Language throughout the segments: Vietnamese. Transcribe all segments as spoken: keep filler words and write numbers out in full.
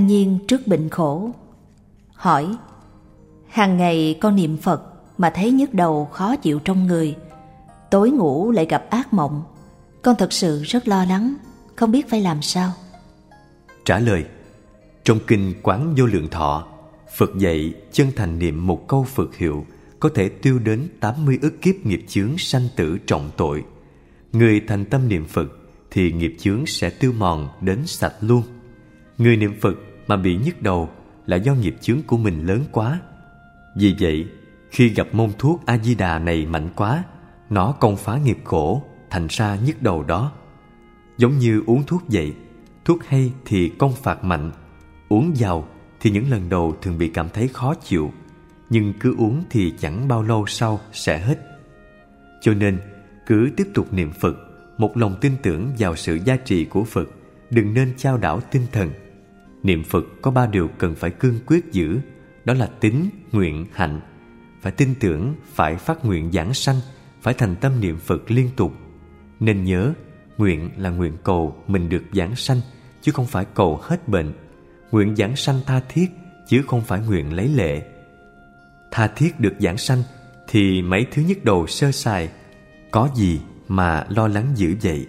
nhiên trước bệnh khổ. Hỏi: hàng ngày con niệm Phật mà thấy nhức đầu khó chịu trong người, tối ngủ lại gặp ác mộng, con thật sự rất lo lắng, không biết phải làm sao. Trả lời: trong kinh Quán Vô Lượng Thọ, Phật dạy chân thành niệm một câu Phật hiệu có thể tiêu đến tám mươi ức kiếp nghiệp chướng sanh tử trọng tội. Người thành tâm niệm Phật thì nghiệp chướng sẽ tiêu mòn đến sạch luôn. Người niệm Phật mà bị nhức đầu là do nghiệp chướng của mình lớn quá. Vì vậy, khi gặp môn thuốc A-di-đà này mạnh quá, nó công phá nghiệp khổ, thành ra nhức đầu đó. Giống như uống thuốc vậy, thuốc hay thì công phạt mạnh, uống vào thì những lần đầu thường bị cảm thấy khó chịu, nhưng cứ uống thì chẳng bao lâu sau sẽ hết. Cho nên, cứ tiếp tục niệm Phật, một lòng tin tưởng vào sự gia trì của Phật, đừng nên chao đảo tinh thần. Niệm Phật có ba điều cần phải cương quyết giữ, đó là tín, nguyện, hạnh. Phải tin tưởng, phải phát nguyện giảng sanh, phải thành tâm niệm Phật liên tục. Nên nhớ, nguyện là nguyện cầu mình được giảng sanh, chứ không phải cầu hết bệnh. Nguyện giảng sanh tha thiết, chứ không phải nguyện lấy lệ. Tha thiết được giảng sanh thì mấy thứ nhức đầu sơ sài, có gì mà lo lắng dữ vậy?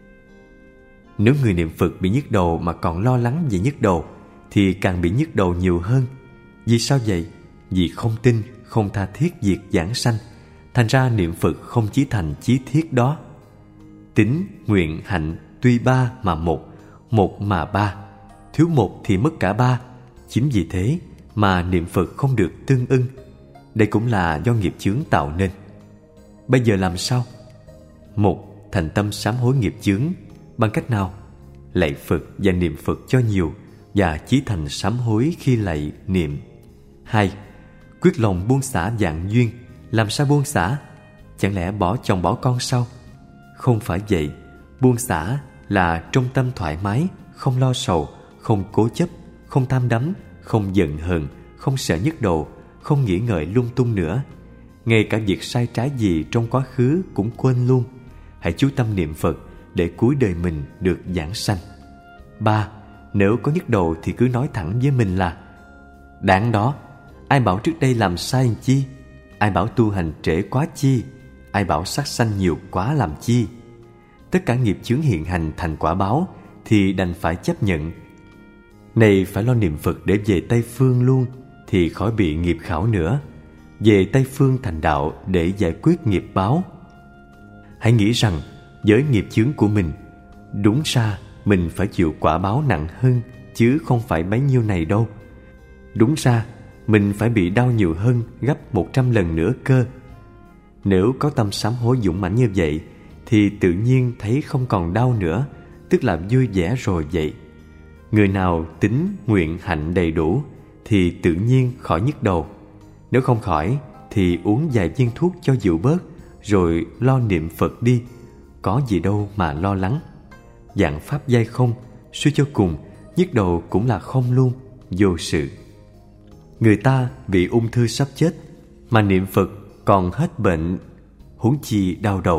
Nếu người niệm Phật bị nhức đầu mà còn lo lắng về nhức đầu thì càng bị nhức đầu nhiều hơn. Vì sao vậy? Vì không tin, không tha thiết việc giảng sanh, thành ra niệm Phật không chí thành chí thiết đó. Tín, nguyện, hạnh tuy ba mà một, một mà ba, thiếu một thì mất cả ba. Chính vì thế mà niệm Phật không được tương ưng. Đây cũng là do nghiệp chướng tạo nên. Bây giờ làm sao? Một, thành tâm sám hối nghiệp chướng. Bằng cách nào? Lạy Phật và niệm Phật cho nhiều, và chí thành sám hối khi lạy niệm. Hai, quyết lòng buông xả vạn duyên. Làm sao buông xả? Chẳng lẽ bỏ chồng bỏ con sao? Không phải vậy. Buông xả là trong tâm thoải mái, không lo sầu, không cố chấp, không tham đắm, không giận hờn, không sợ nhức đầu, không nghĩ ngợi lung tung nữa. Ngay cả việc sai trái gì trong quá khứ cũng quên luôn. Hãy chú tâm niệm Phật để cuối đời mình được giảng sanh. Ba, nếu có nhức đầu thì cứ nói thẳng với mình là: đáng đó, ai bảo trước đây làm sai chi? Ai bảo tu hành trễ quá chi? Ai bảo sát sanh nhiều quá làm chi? Tất cả nghiệp chướng hiện hành thành quả báo thì đành phải chấp nhận. Này phải lo niệm Phật để về Tây Phương luôn, thì khỏi bị nghiệp khảo nữa. Về Tây Phương thành đạo để giải quyết nghiệp báo. Hãy nghĩ rằng với nghiệp chướng của mình, đúng ra mình phải chịu quả báo nặng hơn, chứ không phải bấy nhiêu này đâu. Đúng ra mình phải bị đau nhiều hơn gấp một trăm lần nữa cơ. Nếu có tâm sám hối dũng mãnh như vậy thì tự nhiên thấy không còn đau nữa, tức là vui vẻ rồi vậy. Người nào tín, nguyện, hạnh đầy đủ thì tự nhiên khỏi nhức đầu. Nếu không khỏi thì uống vài viên thuốc cho dịu bớt, rồi lo niệm Phật đi. Có gì đâu mà lo lắng. Dạng pháp giai không, suy cho cùng nhức đầu cũng là không luôn, vô sự. Người ta bị ung thư sắp chết mà niệm Phật còn hết bệnh, huống chi đau đầu.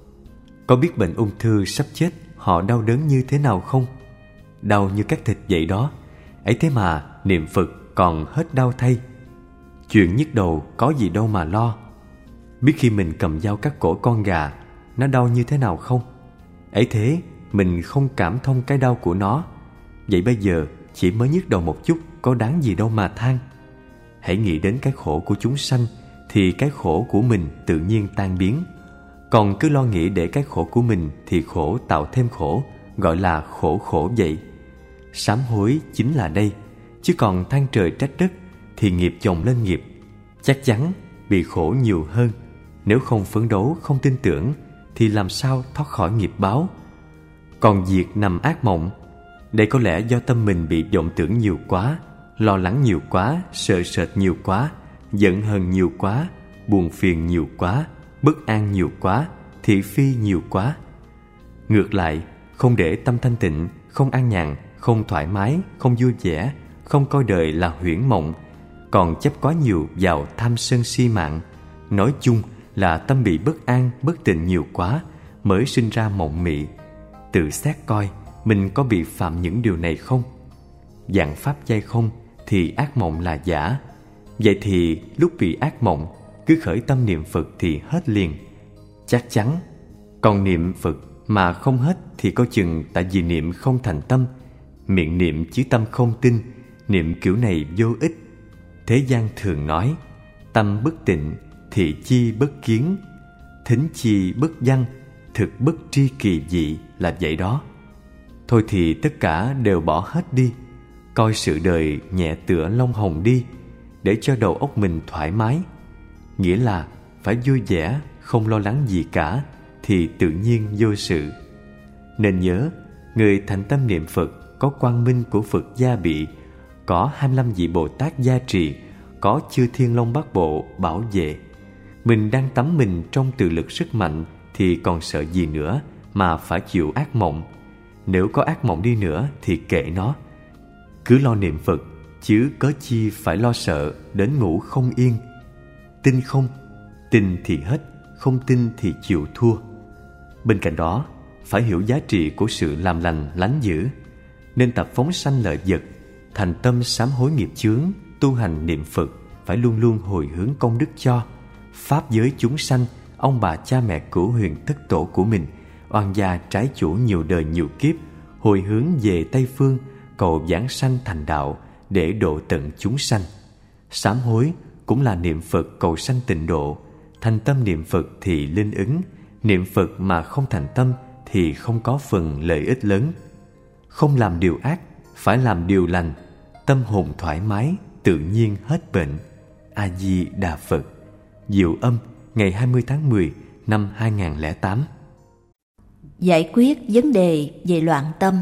Có biết bệnh ung thư sắp chết họ đau đớn như thế nào không? Đau như cắt thịt vậy đó. Ấy thế mà niệm Phật còn hết đau thay. Chuyện nhức đầu có gì đâu mà lo. Biết khi mình cầm dao cắt cổ con gà nó đau như thế nào không? Ấy thế mình không cảm thông cái đau của nó. Vậy bây giờ chỉ mới nhức đầu một chút, có đáng gì đâu mà than. Hãy nghĩ đến cái khổ của chúng sanh thì cái khổ của mình tự nhiên tan biến. Còn cứ lo nghĩ để cái khổ của mình thì khổ tạo thêm khổ, gọi là khổ khổ vậy. Sám hối chính là đây. Chứ còn than trời trách đất thì nghiệp chồng lên nghiệp, chắc chắn bị khổ nhiều hơn. Nếu không phấn đấu, không tin tưởng thì làm sao thoát khỏi nghiệp báo. Còn việc nằm ác mộng, đây có lẽ do tâm mình bị vọng tưởng nhiều quá, lo lắng nhiều quá, sợ sệt nhiều quá, giận hờn nhiều quá, buồn phiền nhiều quá, bất an nhiều quá, thị phi nhiều quá. Ngược lại, không để tâm thanh tịnh, không an nhàn, không thoải mái, không vui vẻ, không coi đời là huyễn mộng, còn chấp quá nhiều vào tham sân si mạng. Nói chung là tâm bị bất an, bất tịnh nhiều quá mới sinh ra mộng mị. Tự xét coi mình có bị phạm những điều này không? Dạng pháp giai không thì ác mộng là giả. Vậy thì lúc bị ác mộng, cứ khởi tâm niệm Phật thì hết liền, chắc chắn. Còn niệm Phật mà không hết thì có chừng tại vì niệm không thành tâm. Miệng niệm chứ tâm không tin, niệm kiểu này vô ích. Thế gian thường nói, tâm bất tịnh, thị chi bất kiến, thính chi bất văn, thực bất tri kỳ dị, là vậy đó. Thôi thì tất cả đều bỏ hết đi, coi sự đời nhẹ tựa lông hồng đi, để cho đầu óc mình thoải mái. Nghĩa là phải vui vẻ, không lo lắng gì cả, thì tự nhiên vô sự. Nên nhớ, người thành tâm niệm Phật có quang minh của Phật gia bị, có hai mươi lăm vị Bồ Tát gia trì, có chư Thiên Long Bát Bộ bảo vệ. Mình đang tắm mình trong từ lực sức mạnh thì còn sợ gì nữa mà phải chịu ác mộng. Nếu có ác mộng đi nữa thì kệ nó, cứ lo niệm Phật, chứ cớ chi phải lo sợ đến ngủ không yên. Tin không? Tin thì hết, không tin thì chịu thua. Bên cạnh đó, phải hiểu giá trị của sự làm lành lánh dữ, nên tập phóng sanh lợi vật, thành tâm sám hối nghiệp chướng, tu hành niệm Phật, phải luôn luôn hồi hướng công đức cho pháp giới chúng sanh, ông bà cha mẹ cửu huyền thất tổ của mình, oan gia trái chủ nhiều đời nhiều kiếp, hồi hướng về Tây Phương, cầu giảng sanh thành đạo để độ tận chúng sanh. Sám hối cũng là niệm Phật cầu sanh tịnh độ. Thành tâm niệm Phật thì linh ứng, niệm Phật mà không thành tâm thì không có phần lợi ích lớn. Không làm điều ác, phải làm điều lành, tâm hồn thoải mái, tự nhiên hết bệnh. A Di Đà Phật. Diệu Âm, ngày hai mươi tháng mười năm hai nghìn không trăm lẻ tám. Giải quyết vấn đề về loạn tâm.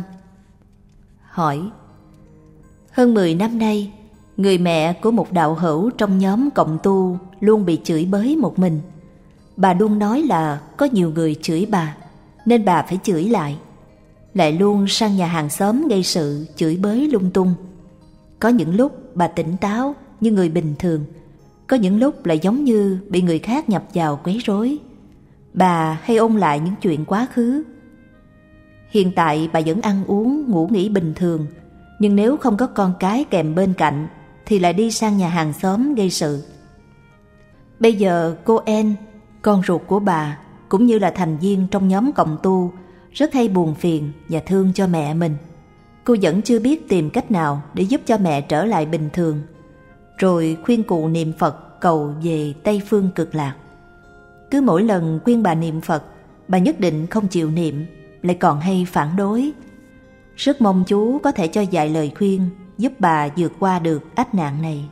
Hỏi: hơn mười năm nay, người mẹ của một đạo hữu trong nhóm cộng tu luôn bị chửi bới một mình. Bà luôn nói là có nhiều người chửi bà, nên bà phải chửi lại. Lại luôn sang nhà hàng xóm gây sự, chửi bới lung tung. Có những lúc bà tỉnh táo như người bình thường, có những lúc lại giống như bị người khác nhập vào quấy rối. Bà hay ôn lại những chuyện quá khứ. Hiện tại bà vẫn ăn uống, ngủ nghỉ bình thường, nhưng nếu không có con cái kèm bên cạnh thì lại đi sang nhà hàng xóm gây sự. Bây giờ cô En, con ruột của bà, cũng như là thành viên trong nhóm cộng tu, rất hay buồn phiền và thương cho mẹ mình. Cô vẫn chưa biết tìm cách nào để giúp cho mẹ trở lại bình thường, rồi khuyên cụ niệm Phật cầu về Tây Phương Cực Lạc. Cứ mỗi lần khuyên bà niệm Phật, bà nhất định không chịu niệm, lại còn hay phản đối. Rất mong chú có thể cho vài lời khuyên giúp bà vượt qua được ách nạn này.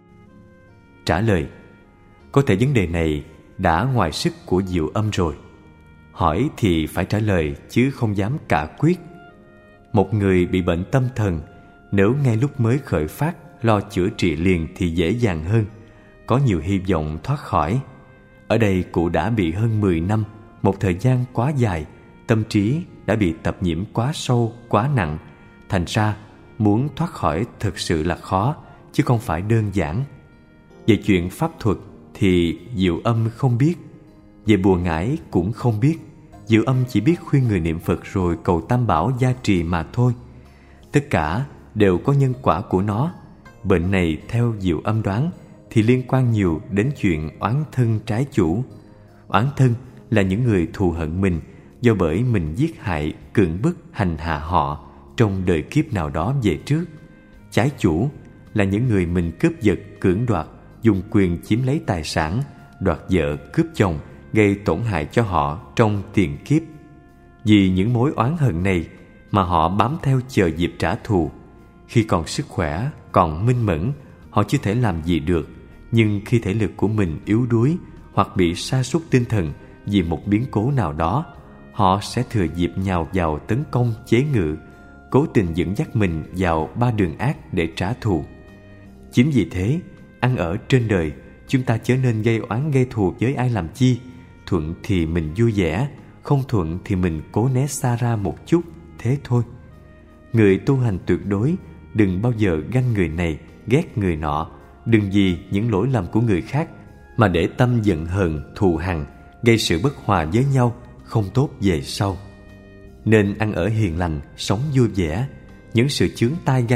Trả lời: có thể vấn đề này đã ngoài sức của Diệu Âm rồi. Hỏi thì phải trả lời chứ không dám cả quyết. Một người bị bệnh tâm thần, nếu ngay lúc mới khởi phát lo chữa trị liền thì dễ dàng hơn, có nhiều hy vọng thoát khỏi. Ở đây cụ đã bị hơn mười năm, một thời gian quá dài, tâm trí đã bị tập nhiễm quá sâu, quá nặng. Thành ra muốn thoát khỏi thực sự là khó, chứ không phải đơn giản. Về chuyện pháp thuật thì Diệu Âm không biết, về bùa ngải cũng không biết. Diệu Âm chỉ biết khuyên người niệm Phật rồi cầu Tam Bảo gia trì mà thôi. Tất cả đều có nhân quả của nó. Bệnh này theo Diệu Âm đoán thì liên quan nhiều đến chuyện oán thân trái chủ. Oán thân là những người thù hận mình do bởi mình giết hại, cưỡng bức, hành hạ họ trong đời kiếp nào đó về trước. Trái chủ là những người mình cướp giật, cưỡng đoạt, dùng quyền chiếm lấy tài sản, đoạt vợ, cướp chồng, gây tổn hại cho họ trong tiền kiếp. Vì những mối oán hận này mà họ bám theo chờ dịp trả thù. Khi còn sức khỏe, còn minh mẫn, họ chưa thể làm gì được. Nhưng khi thể lực của mình yếu đuối hoặc bị sa sút tinh thần vì một biến cố nào đó, họ sẽ thừa dịp nhào vào tấn công, chế ngự, cố tình dẫn dắt mình vào ba đường ác để trả thù. Chính vì thế, ăn ở trên đời, chúng ta chớ nên gây oán gây thù với ai làm chi. Thuận thì mình vui vẻ, không thuận thì mình cố né xa ra một chút, thế thôi. Người tu hành tuyệt đối đừng bao giờ ganh người này, ghét người nọ. Đừng vì những lỗi lầm của người khác mà để tâm giận hờn, thù hằn, gây sự bất hòa với nhau, không tốt về sau. Nên ăn ở hiền lành, sống vui vẻ. Những sự chướng tai gai mắt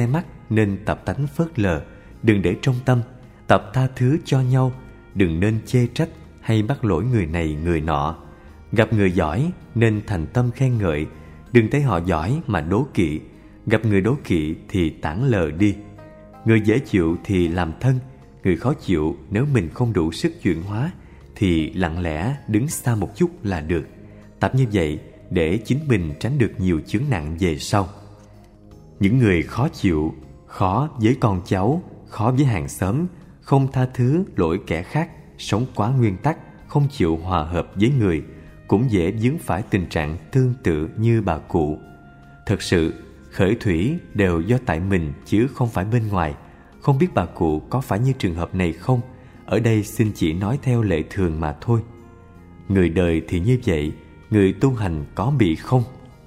nên tập tánh phớt lờ, đừng để trong tâm, tập tha thứ cho nhau, đừng nên chê trách hay bắt lỗi người này người nọ. Gặp người giỏi nên thành tâm khen ngợi, đừng thấy họ giỏi mà đố kỵ. Gặp người đố kỵ thì tản lờ đi. Người dễ chịu thì làm thân, người khó chịu nếu mình không đủ sức chuyển hóa thì lặng lẽ đứng xa một chút là được. Tập như vậy để chính mình tránh được nhiều chướng nạn về sau. Những người khó chịu, khó với con cháu, khó với hàng xóm, không tha thứ lỗi kẻ khác, sống quá nguyên tắc, không chịu hòa hợp với người, cũng dễ vướng phải tình trạng tương tự như bà cụ. Thật sự, khởi thủy đều do tại mình chứ không phải bên ngoài. Không biết bà cụ có phải như trường hợp này không? Ở đây xin chỉ nói theo lệ thường mà thôi. Người đời thì như vậy, người tu hành có bị không?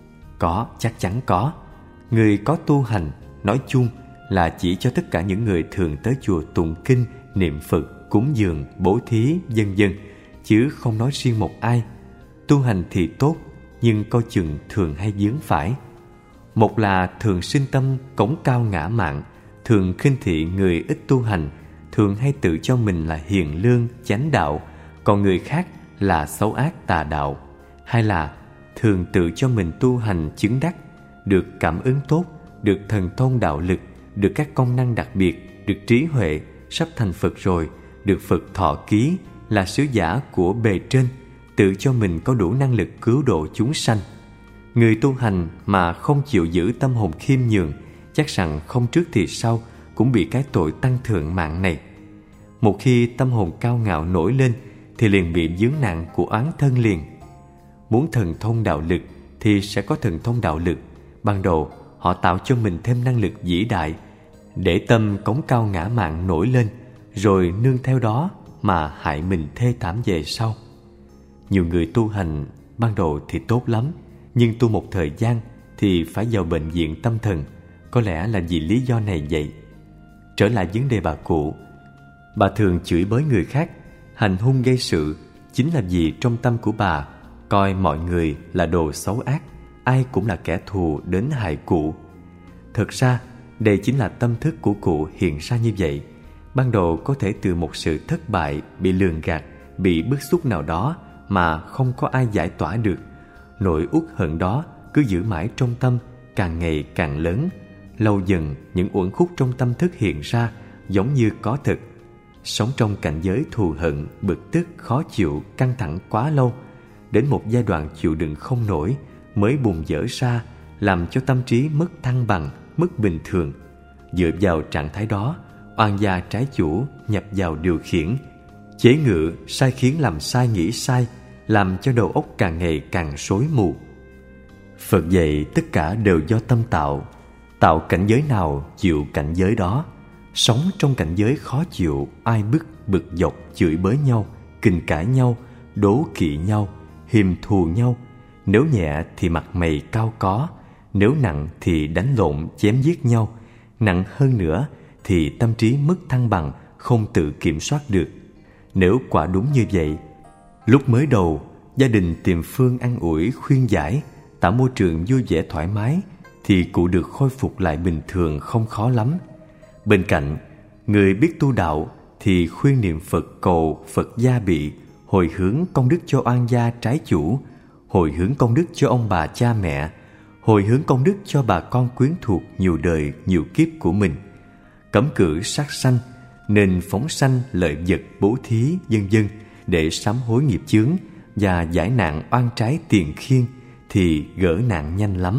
Có, chắc chắn có. Người có tu hành, nói chung là chỉ cho tất cả những người thường tới chùa tụng kinh, niệm Phật, cúng dường, bố thí, vân vân, chứ không nói riêng một ai. Tu hành thì tốt, nhưng coi chừng thường hay vướng phải. Một là thường sinh tâm cống cao ngã mạn, thường khinh thị người ít tu hành, thường hay tự cho mình là hiền lương, chánh đạo, còn người khác là xấu ác tà đạo. Hai là thường tự cho mình tu hành chứng đắc, được cảm ứng tốt, được thần thông đạo lực, được các công năng đặc biệt, được trí huệ, sắp thành Phật rồi, được Phật thọ ký, là sứ giả của bề trên, tự cho mình có đủ năng lực cứu độ chúng sanh. Người tu hành mà không chịu giữ tâm hồn khiêm nhường, chắc rằng không trước thì sau cũng bị cái tội tăng thượng mạng này. Một khi tâm hồn cao ngạo nổi lên thì liền bị vướng nạn của oán thân liền. Muốn thần thông đạo lực thì sẽ có thần thông đạo lực. Ban đầu họ tạo cho mình thêm năng lực vĩ đại, để tâm cống cao ngã mạn nổi lên, rồi nương theo đó mà hại mình thê thảm về sau. Nhiều người tu hành ban đầu thì tốt lắm, nhưng tu một thời gian thì phải vào bệnh viện tâm thần. Có lẽ là vì lý do này vậy. Trở lại vấn đề bà cụ, bà thường chửi bới người khác, hành hung gây sự, chính là vì trong tâm của bà coi mọi người là đồ xấu ác, ai cũng là kẻ thù đến hại cụ. Thực ra đây chính là tâm thức của cụ hiện ra như vậy. Ban đầu có thể từ một sự thất bại, bị lường gạt, bị bức xúc nào đó mà không có ai giải tỏa được. Nỗi uất hận đó cứ giữ mãi trong tâm, càng ngày càng lớn. Lâu dần những uẩn khúc trong tâm thức hiện ra giống như có thực. Sống trong cảnh giới thù hận, bực tức, khó chịu, căng thẳng quá lâu, đến một giai đoạn chịu đựng không nổi mới bùng dở ra, làm cho tâm trí mất thăng bằng, mất bình thường. Dựa vào trạng thái đó, oan gia trái chủ nhập vào điều khiển, chế ngự, sai khiến làm sai nghĩ sai, làm cho đầu óc càng ngày càng rối mù. Phật dạy tất cả đều do tâm tạo, tạo cảnh giới nào chịu cảnh giới đó. Sống trong cảnh giới khó chịu, ai bức, bực dọc, chửi bới nhau, kình cãi nhau, đố kỵ nhau, hiềm thù nhau. Nếu nhẹ thì mặt mày cao có, nếu nặng thì đánh lộn, chém giết nhau. Nặng hơn nữa thì tâm trí mất thăng bằng, không tự kiểm soát được. Nếu quả đúng như vậy, lúc mới đầu gia đình tìm phương an ủi khuyên giải, tạo môi trường vui vẻ thoải mái, thì cụ được khôi phục lại bình thường không khó lắm. Bên cạnh, người biết tu đạo thì khuyên niệm Phật cầu Phật gia bị, hồi hướng công đức cho oan gia trái chủ, hồi hướng công đức cho ông bà cha mẹ, hồi hướng công đức cho bà con quyến thuộc nhiều đời nhiều kiếp của mình, cấm cử sát sanh, nên phóng sanh lợi vật bố thí vân vân để sám hối nghiệp chướng và giải nạn oan trái tiền khiên, thì gỡ nạn nhanh lắm.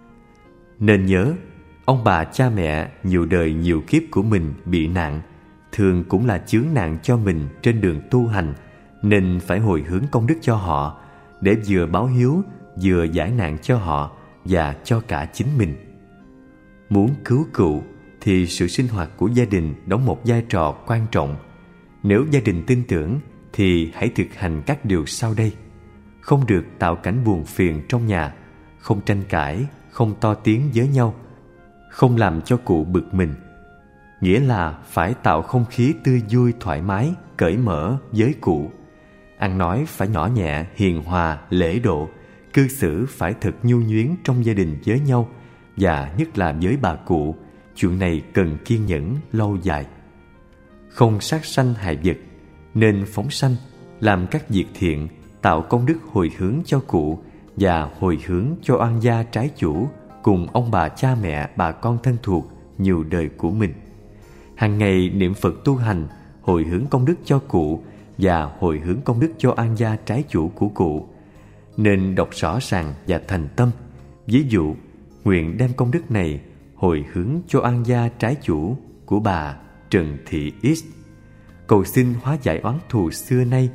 Nên nhớ, ông bà cha mẹ nhiều đời nhiều kiếp của mình bị nạn, thường cũng là chướng nạn cho mình trên đường tu hành, nên phải hồi hướng công đức cho họ, để vừa báo hiếu, vừa giải nạn cho họ và cho cả chính mình. Muốn cứu cụ thì sự sinh hoạt của gia đình đóng một vai trò quan trọng. Nếu gia đình tin tưởng thì hãy thực hành các điều sau đây. Không được tạo cảnh buồn phiền trong nhà, không tranh cãi, không to tiếng với nhau, không làm cho cụ bực mình. Nghĩa là phải tạo không khí tươi vui thoải mái, cởi mở với cụ. Ăn nói phải nhỏ nhẹ, hiền hòa, lễ độ, cư xử phải thật nhu nhuyến trong gia đình với nhau, và nhất là với bà cụ, chuyện này cần kiên nhẫn lâu dài. Không sát sanh hại vật, nên phóng sanh, làm các việc thiện, tạo công đức hồi hướng cho cụ và hồi hướng cho oan gia trái chủ cùng ông bà cha mẹ bà con thân thuộc nhiều đời của mình. Hàng ngày niệm Phật tu hành, hồi hướng công đức cho cụ và hồi hướng công đức cho oan gia trái chủ của cụ. Nên đọc rõ ràng và thành tâm. Ví dụ, nguyện đem công đức này hồi hướng cho oan gia trái chủ của bà Trần Thị X, cầu xin hóa giải oán thù xưa nay.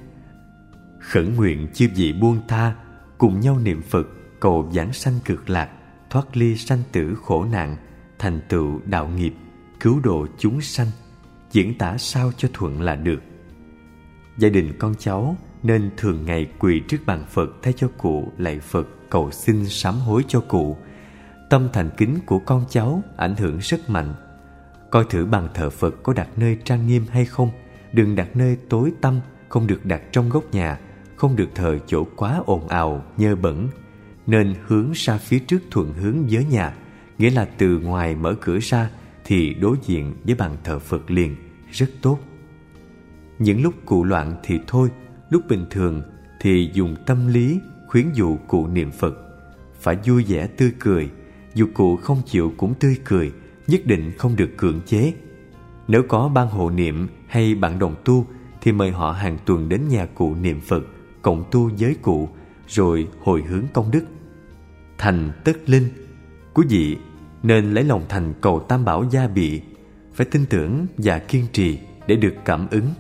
Khẩn nguyện chư vị buông tha, cùng nhau niệm Phật cầu vãng sanh cực lạc, thoát ly sanh tử khổ nạn, thành tựu đạo nghiệp, cứu độ chúng sanh. Diễn tả sao cho thuận là được. Gia đình con cháu nên thường ngày quỳ trước bàn Phật thay cho cụ lạy Phật cầu xin sám hối cho cụ. Tâm thành kính của con cháu ảnh hưởng rất mạnh. Coi thử bàn thờ Phật có đặt nơi trang nghiêm hay không. Đừng đặt nơi tối tăm, không được đặt trong góc nhà, không được thờ chỗ quá ồn ào, nhơ bẩn. Nên hướng ra phía trước thuận hướng với nhà, nghĩa là từ ngoài mở cửa ra thì đối diện với bàn thờ Phật liền, rất tốt. Những lúc cụ loạn thì thôi, lúc bình thường thì dùng tâm lý khuyến dụ cụ niệm Phật. Phải vui vẻ tươi cười, dù cụ không chịu cũng tươi cười, nhất định không được cưỡng chế. Nếu có ban hộ niệm hay bạn đồng tu thì mời họ hàng tuần đến nhà cụ niệm Phật, cộng tu với cụ, rồi hồi hướng công đức. Thành tất linh, quý vị nên lấy lòng thành cầu Tam Bảo gia bị, phải tin tưởng và kiên trì để được cảm ứng.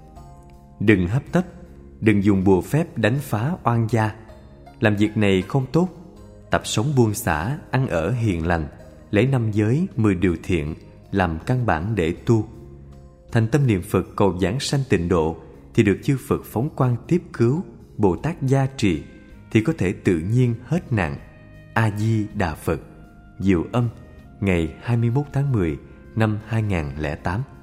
Đừng hấp tấp, đừng dùng bùa phép đánh phá oan gia. Làm việc này không tốt. Tập sống buông xả, ăn ở hiền lành, lấy năm giới, mười điều thiện làm căn bản để tu. Thành tâm niệm Phật cầu giảng sanh tịnh độ thì được chư Phật phóng quang tiếp cứu, Bồ Tát gia trì thì có thể tự nhiên hết nạn. A Di Đà Phật. Diệu Âm, ngày hai mươi mốt tháng mười năm hai nghìn không trăm lẻ tám.